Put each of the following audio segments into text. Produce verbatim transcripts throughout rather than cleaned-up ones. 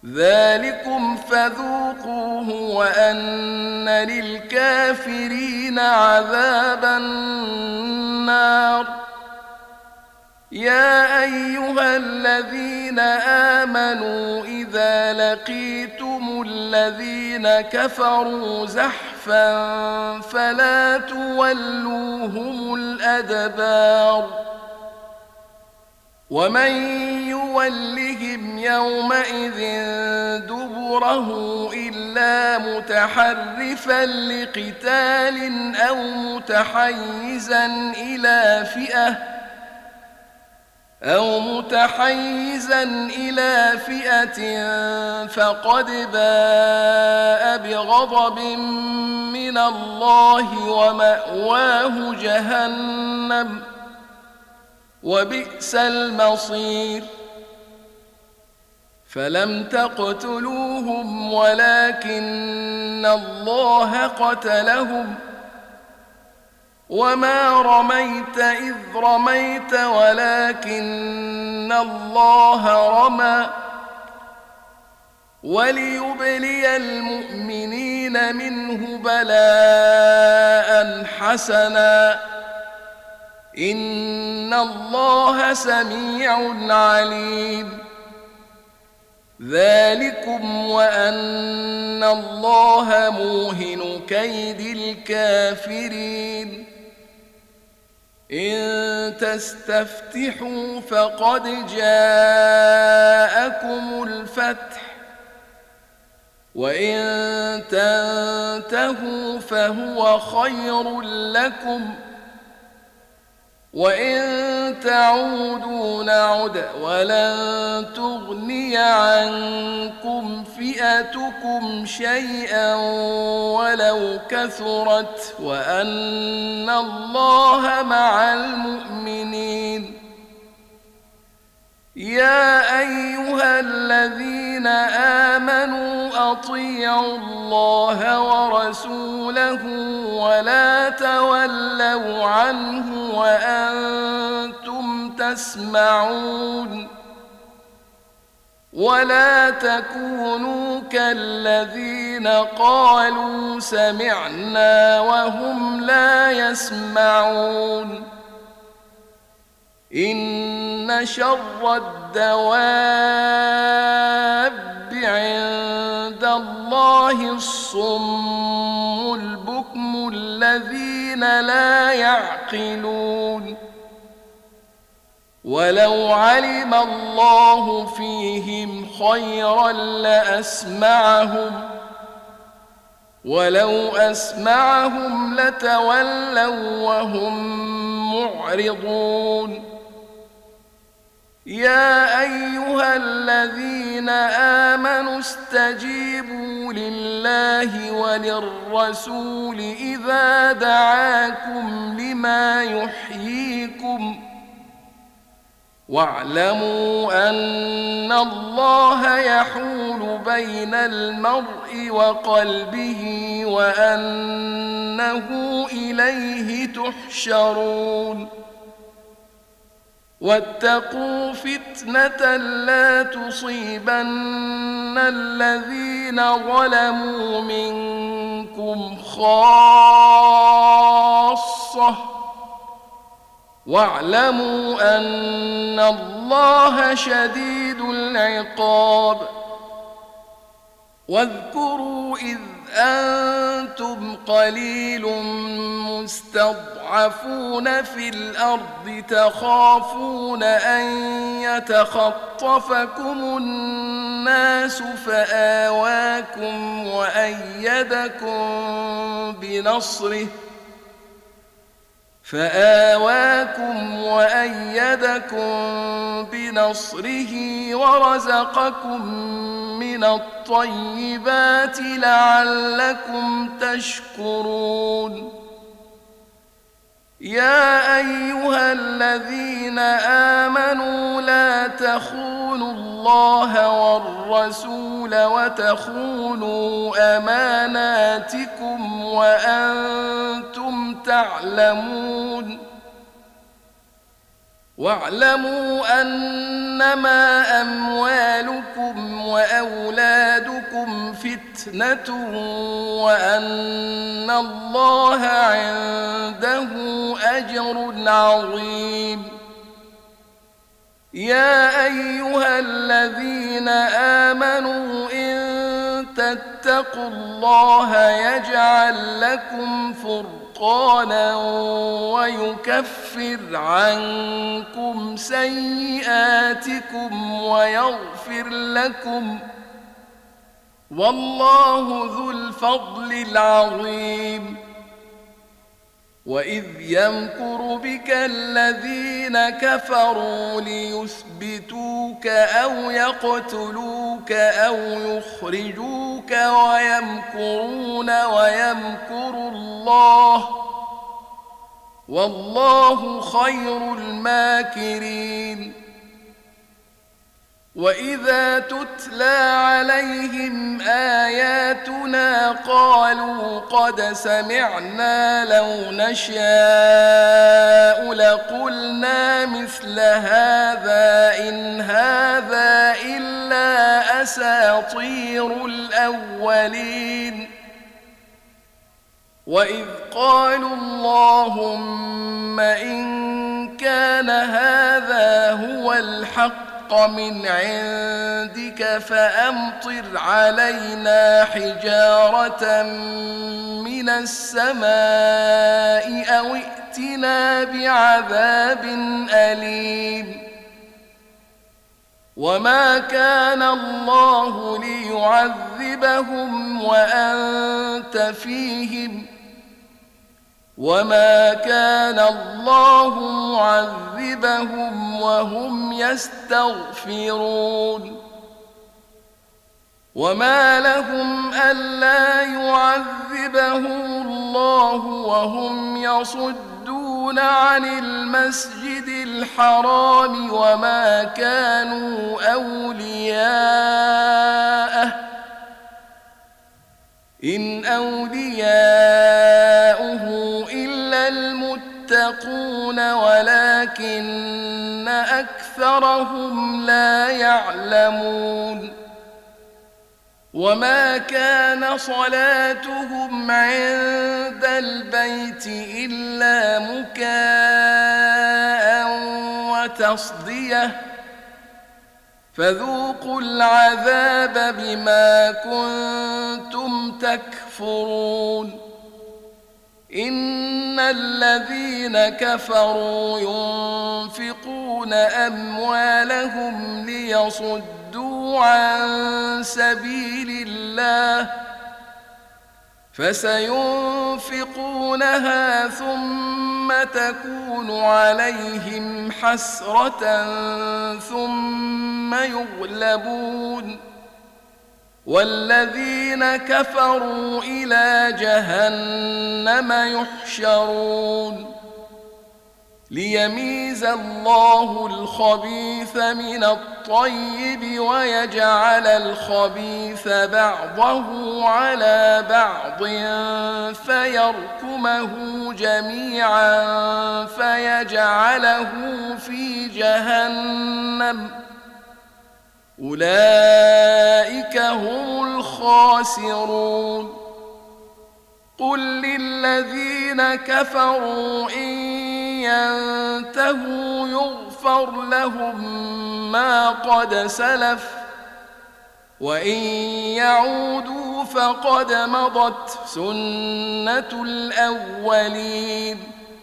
ذلكم فذوقوه وأن للكافرين عذاب النار. يا أيها الذين آمنوا إذا لقيتم الذين كفروا زحفا فلا تولوهم الأدبار ومن يولهم يومئذ دبره إلا متحرفا لقتال أو متحيزا إلى فئة أو متحيزا إلى فئة فقد باء بغضب من الله ومأواه جهنم وبئس المصير. فلم تقتلوهم ولكن الله قتلهم وما رميت إذ رميت ولكن الله رمى وليبلي المؤمنين منه بلاء حسنا إن الله سميع عليم. ذلكم وأن الله موهن كيد الكافرين. إن تستفتحوا فقد جاءكم الفتح وإن تنتهوا فهو خير لكم وإن تعودوا نعد ولن تغني عنكم فئتكم شيئا ولو كثرت وأن الله مع المؤمنين. يا أيها الذين آمنوا أطيعوا الله ورسوله ولا تولوا عنه وأنتم تسمعون ولا تكونوا كالذين قالوا سمعنا وهم لا يسمعون. إن شر الدواب عند الله الصم البكم الذين لا يعقلون. ولو علم الله فيهم خيرا لأسمعهم ولو أسمعهم لتولوا وهم معرضون. يا أيها الذين آمنوا استجيبوا لله وللرسول إذا دعاكم لما يحييكم واعلموا أن الله يحول بين المرء وقلبه وأنه إليه تحشرون. واتقوا فتنة لا تصيبن الذين ظلموا منكم خاصة واعلموا أن الله شديد العقاب. واذكروا إذ أنتم قليل مستضعفون في الأرض تخافون أن يتخطفكم الناس فآواكم وأيدكم بنصره فآواكم وأيدكم بنصره ورزقكم من الطيبات لعلكم تشكرون. يا أيها الذين آمنوا لا تخونوا الله والرسول وتخونوا أماناتكم وأنتم تعلمون واعلموا أنما أموالكم وأولادكم فتنة وأن الله عنده أجر عظيم. يا أيها الذين آمنوا إن تتقوا الله يجعل لكم فرقانا ويكفر عنكم سيئاتكم ويغفر لكم، والله ذو الفضل العظيم. وإذ يمكر بك الذين كفروا ليثبتوك أو يقتلوك أو يخرجوك ويمكرون ويمكر الله، والله خير الماكرين. وإذا تتلى عليهم آياتنا قالوا قد سمعنا لو نشاء لقلنا مثل هذا إن هذا إلا أساطير الأولين. وإذ قالوا اللهم إن كان هذا هو الحق من عندك فأمطر علينا حجارة من السماء أو ائتنا بعذاب أليم. وما كان الله ليعذبهم وأنت فيهم وما كان الله معذبهم وهم يستغفرون. وما لهم ألا يعذبهم الله وهم يصدون عن المسجد الحرام وما كانوا أولياءه إن أولياؤه إلا المتقون ولكن أكثرهم لا يعلمون. وما كان صلاتهم عند البيت إلا مكاء وتصدية فذوقوا العذاب بما كنتم تكفرون. إن الذين كفروا ينفقون أموالهم ليصدوا عن سبيل الله فسينفقونها ثم تكون عليهم حسرة ثم يغلبون والذين كفروا إلى جهنم يحشرون. ليميز الله الخبيث من الطيب ويجعل الخبيث بعضه على بعض فيركمه جميعا فيجعله في جهنم أولئك هم الخاسرون. قل للذين كفروا إن ينتهوا يغفر لهم ما قد سلف وإن يعودوا فقد مضت سنة الأولين.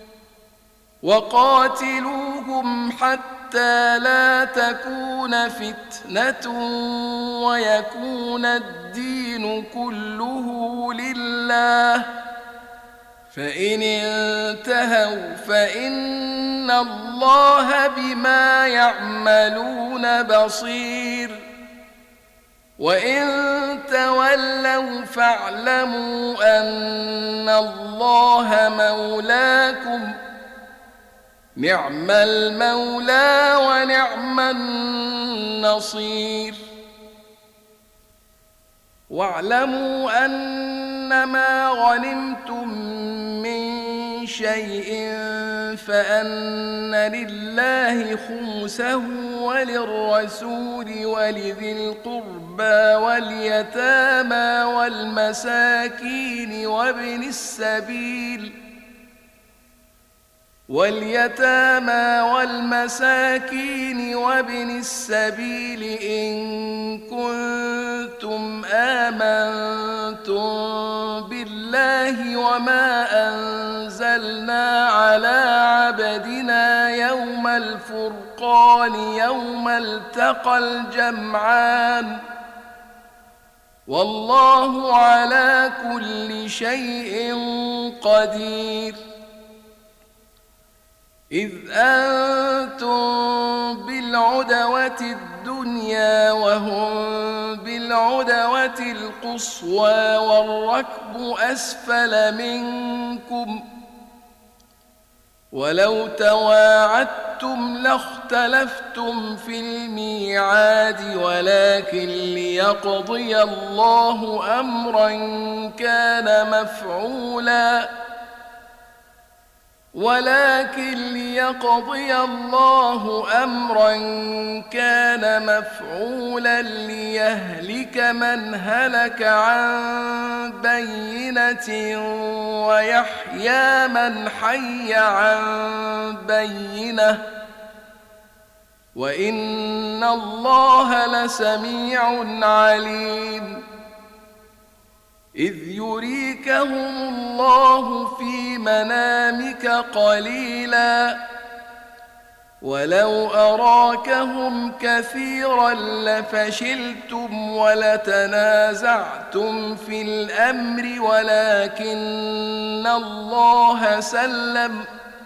وقاتلوهم حتى لا تكون فتنة ويكون الدين كله لله فإن انتهوا فإن الله بما يعملون بصير. وإن تولوا فاعلموا أن الله مولاكم نعم المولى ونعم النصير. واعلموا أنما غنمتم من شيء فأن لله خمسه وللرسول ولذي القربى واليتامى والمساكين وابن السبيل واليتامى والمساكين وابن السبيل إن كنتم آمنتم بالله وما أنزلنا على عبدنا يوم الفرقان يوم التقى الجمعان والله على كل شيء قدير. إذ أنتم بالعدوة الدنيا وهم بالعدوة القصوى والركب أسفل منكم ولو تواعدتم لاختلفتم في الميعاد ولكن ليقضي الله أمرا كان مفعولا ولكن ليقضي الله أمرا كان مفعولا ليهلك من هلك عن بينة ويحيى من حي عن بينة وإن الله لسميع عليم. إذ يريكهم الله في منامك قليلا ولو أراكهم كثيرا لفشلتم ولتنازعتم في الأمر ولكن الله سلم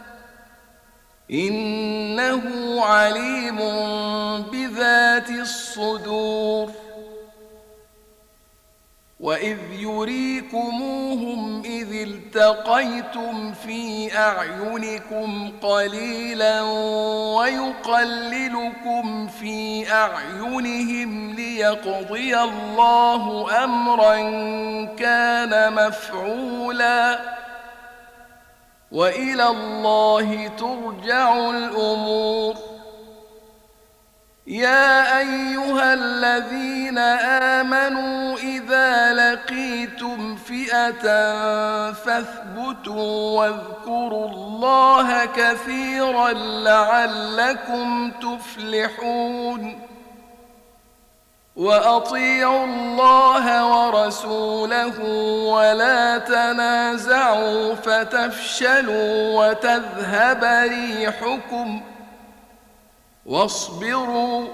إنه عليم بذات الصدور. وإذ يريكموهم إذ التقيتم في أعينكم قليلا ويقللكم في أعينهم ليقضي الله أمرا كان مفعولا وإلى الله ترجع الأمور. يا أيها الذين آمنوا إذا لقيتم فئة فاثبتوا واذكروا الله كثيرا لعلكم تفلحون. وأطيعوا الله ورسوله ولا تنازعوا فتفشلوا وتذهب ريحكم واصبروا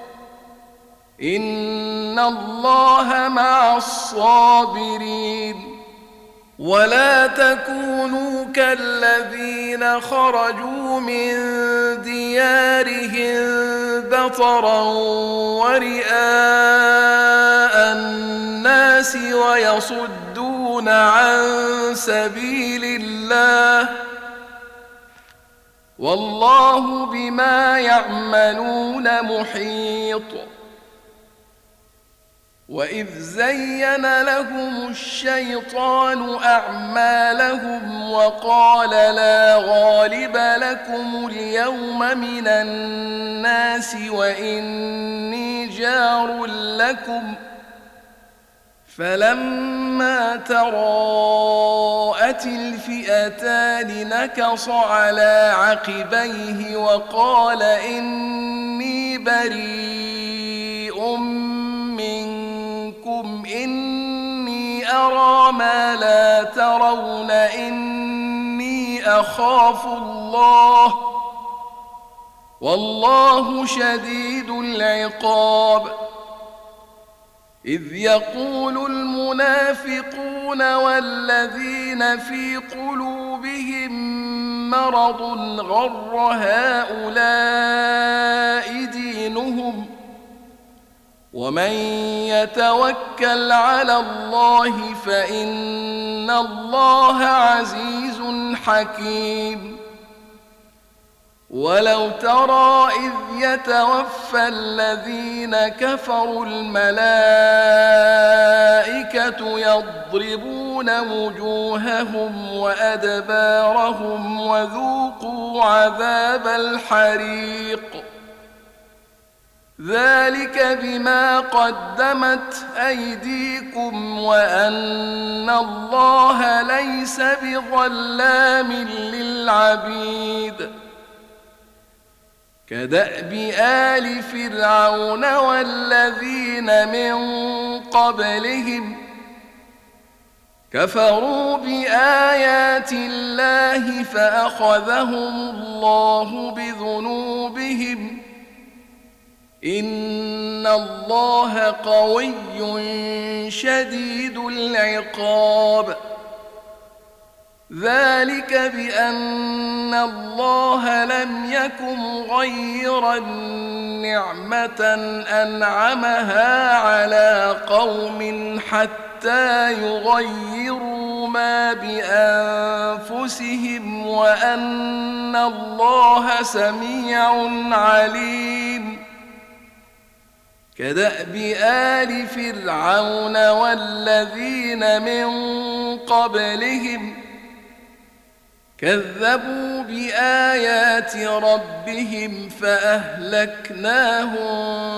إن الله مع الصابرين. ولا تكونوا كالذين خرجوا من ديارهم بطرا ورئاء الناس ويصدون عن سبيل الله والله بما يعملون محيط. وإذ زين لهم الشيطان أعمالهم وقال لا غالب لكم اليوم من الناس وإني جار لكم فلما تراءت الفئتان نكص على عقبيه وقال إني بريء منكم إني أرى ما لا ترون إني أخاف الله والله شديد العقاب. إذ يقول المنافقون والذين في قلوبهم مرض غر هؤلاء دينهم ومن يتوكل على الله فإن الله عزيز حكيم. ولو ترى إذ يتوفى الذين كفروا الملائكة يضربون وجوههم وأدبارهم وذوقوا عذاب الحريق ذلك بما قدمت أيديكم وأن الله ليس بظلام للعبيد كدأب آل فرعون والذين من قبلهم كفروا بآيات الله فأخذهم الله بذنوبهم إن الله قوي شديد العقاب ذلك بأن الله لم يكن غير نعمة أنعمها على قوم حتى يغيروا ما بأنفسهم وأن الله سميع عليم كدأب آل فرعون والذين من قبلهم كذبوا بآيات ربهم فأهلكناهم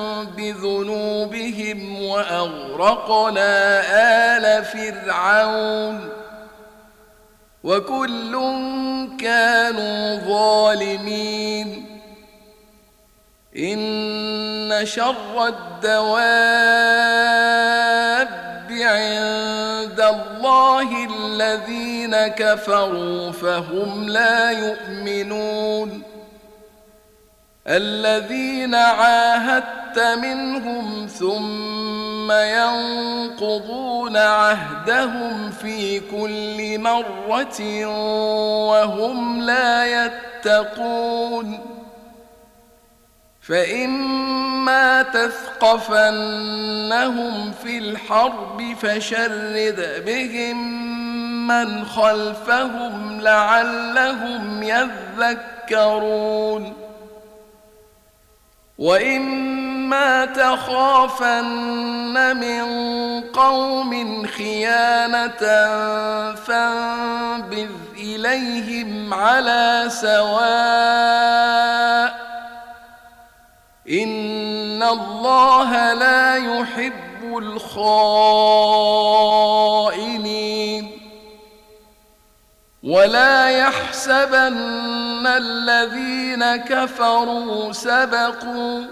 بذنوبهم وأغرقنا آل فرعون وكل كانوا ظالمين إن شر الدواب عند الله الذين كفروا فهم لا يؤمنون الذين عاهدت منهم ثم ينقضون عهدهم في كل مرة وهم لا يتقون فإما تثقفنهم في الحرب فشرد بهم من خلفهم لعلهم يذكرون وإما تخافن من قوم خيانة فانبذ إليهم على سواء إن الله لا يحب الخائنين ولا يحسبن الذين كفروا سبقوا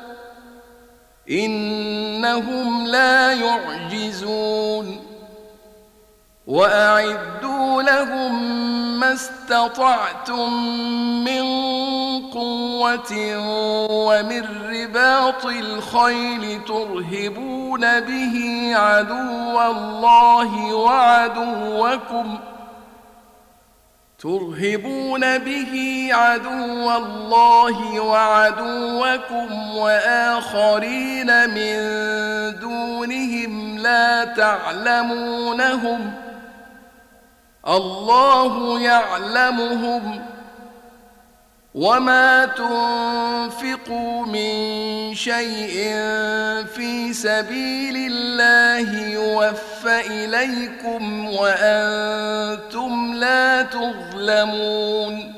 إنهم لا يعجزون وأعدوا لهم ما استطعتم من قوة ومن رباط الخيل ترهبون به عدو الله وعدوكم ترهبون به عدو الله وعدوكم وآخرين من دونهم لا تعلمونهم الله يعلمهم وما تنفقوا من شيء في سبيل الله يوفى إليكم وأنتم لا تظلمون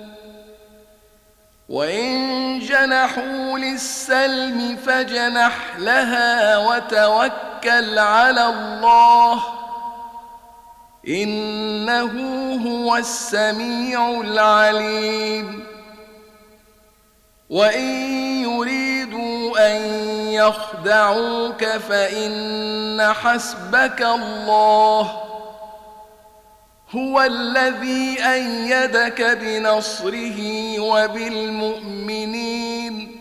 وإن جنحوا للسلم فاجنح لها وتوكل على الله إنه هو السميع العليم وإن يريدوا أن يخدعوك فإن حسبك الله هو الذي أيدك بنصره وبالمؤمنين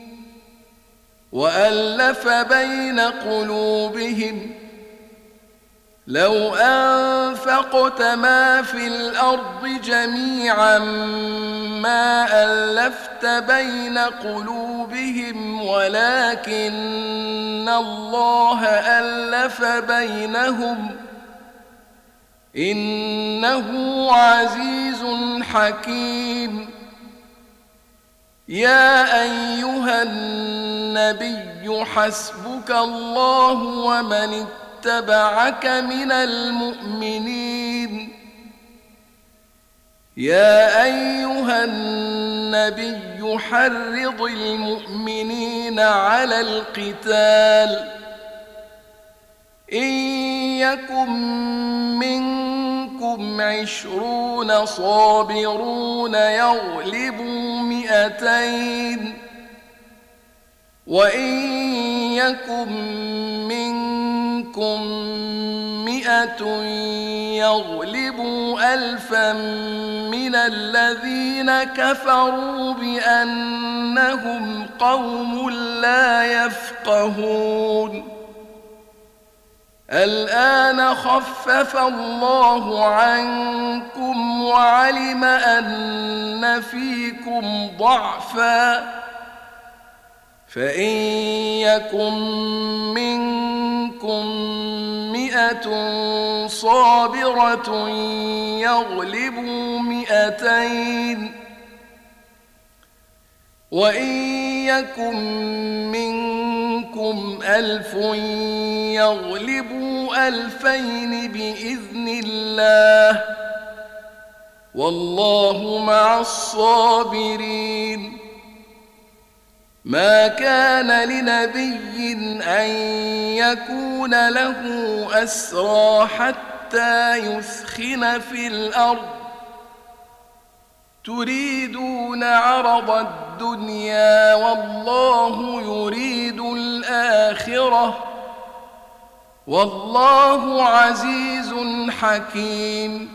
وألف بين قلوبهم لو أنفقت ما في الأرض جميعا ما ألفت بين قلوبهم ولكن الله ألف بينهم إنه عزيز حكيم يا أيها النبي حسبك الله ومن اتبعك من المؤمنين يا أيها النبي حرض المؤمنين على القتال إن يكن منكم عشرون صابرون يغلبوا مئتين وإن يكن منكم مئة يغلبوا ألفا من الذين كفروا بأنهم قوم لا يفقهون الآن خفف الله عنكم وعلم أن فيكم ضعفا فإن يكن منكم مئة صابرة يغلبوا مئتين وإن يكن منكم ألف يغلبوا ألفين بإذن الله والله مع الصابرين ما كان لنبي أن يكون له أسرى حتى يثخن في الأرض تريدون عرض الدنيا والله يريد الآخرة والله عزيز حكيم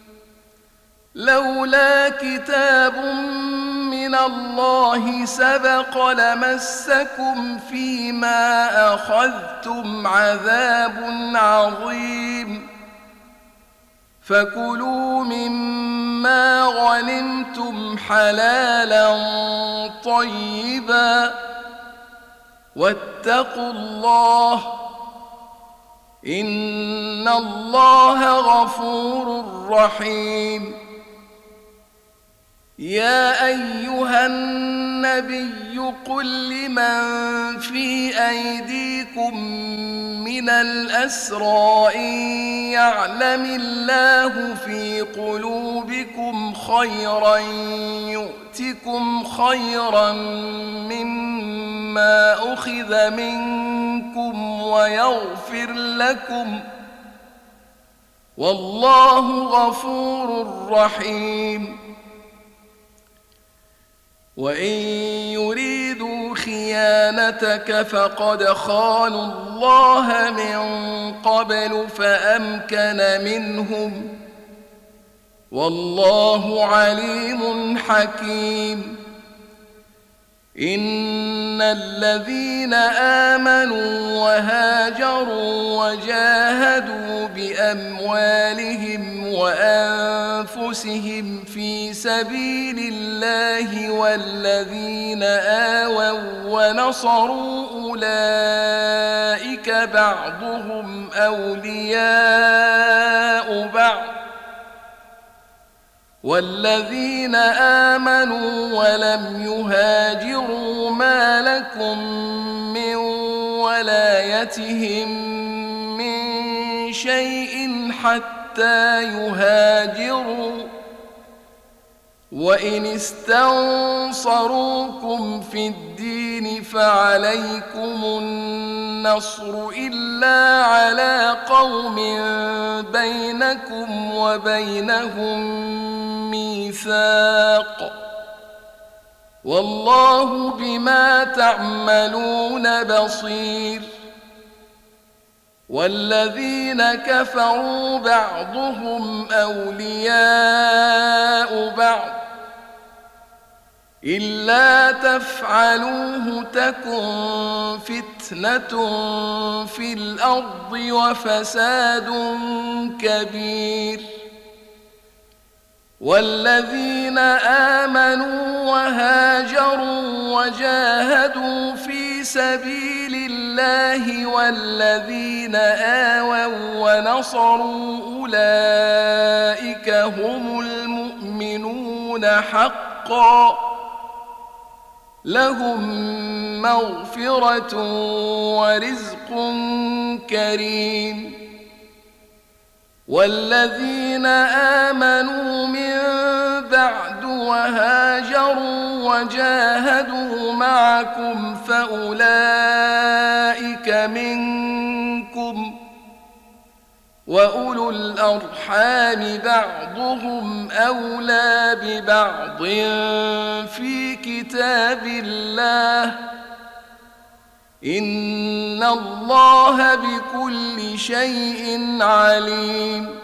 لولا كتاب من الله سبق لمسكم فيما أخذتم عذاب عظيم فكلوا مما غنمتم حلالا طيبا واتقوا الله إن الله غفور رحيم يا أيها النبي قل لمن في أيديكم من الأسرى إن يعلم الله في قلوبكم خيرا يؤتكم خيرا مما أخذ منكم ويغفر لكم والله غفور رحيم وإن يريدوا خيانتك فقد خانوا الله من قبل فأمكن منهم والله عليم حكيم إن الذين آمنوا وهاجروا وجاهدوا بأموالهم وأنفسهم في سبيل الله والذين آووا ونصروا أولئك بعضهم أولياء بعض والذين آمنوا ولم يهاجروا ما لكم من ولايتهم من شيء حتى يهاجروا وإن استنصروكم في الدين فعليكم النصر إلا على قوم بينكم وبينهم ميثاق والله بما تعملون بصير والذين كفروا بعضهم أولياء بعض إلا تفعلوه تكن فتنة في الأرض وفساد كبير والذين آمنوا وهاجروا وجاهدوا في سبيل الله والذين آووا ونصروا أولئك هم المؤمنون حقا لهم مغفرة ورزق كريم. والذين آمنوا من بعد وهاجروا وجاهدوا معكم فأولئك منكم، وأولو الأرحام بعضهم أولى ببعض في كتاب الله، إن الله بكل شيء عليم.